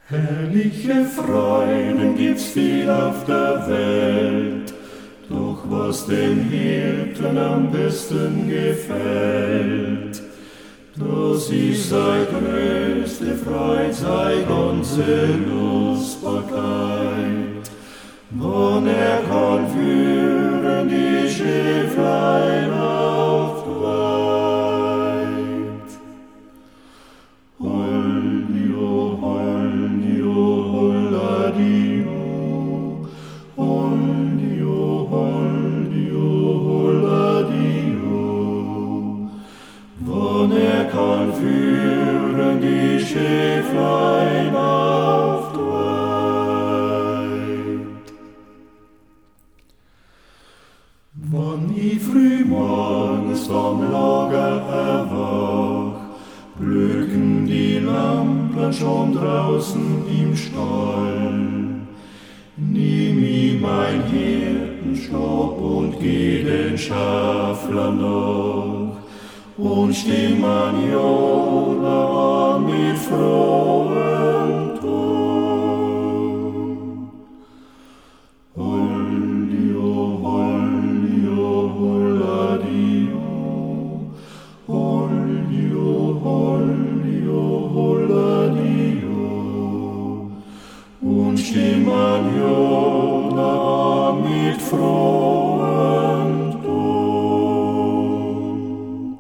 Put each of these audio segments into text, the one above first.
Herrliche Freuden gibt's viel auf der Welt, doch was den Hirten am besten gefällt, das ist sei größte Freude, sei ganze Lustbarkeit. Wann kann führen die Schäflein auf die Weid. Holdio, holdio, holladio, holdio, holdio, holladio. Wann kann führen die Schäflein auf die Weid. Wann ich früh morgens vom Lager erwach, blöken die Lampen schon draußen im Stall. Nimm ich mein Hirtenstab und geh den Schaflern nach und stimm an Jona an mit frohem Ton. Holdio, holdio, holladio, holdio, holdio, holladio, und stimm an Jona an mit frohem Ton.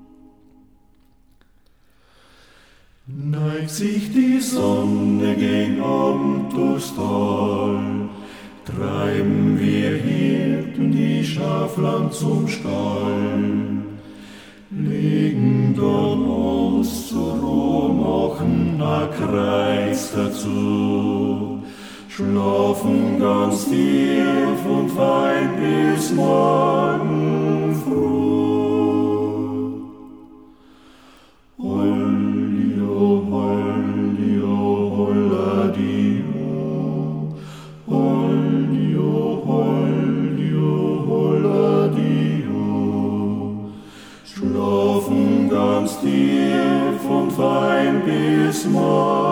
Neigt sich die Sonne gen Abend durchs Tal, treiben wir Hirten die Schafland zum Stall, legen dann uns zur Ruhe, machen a Kreis dazu, schlafen ganz tief und wein bis morgen früh. Holdio, holdio, holladio, holdio, holdio, holladio, schlafen ganz tief und wein bis morgen.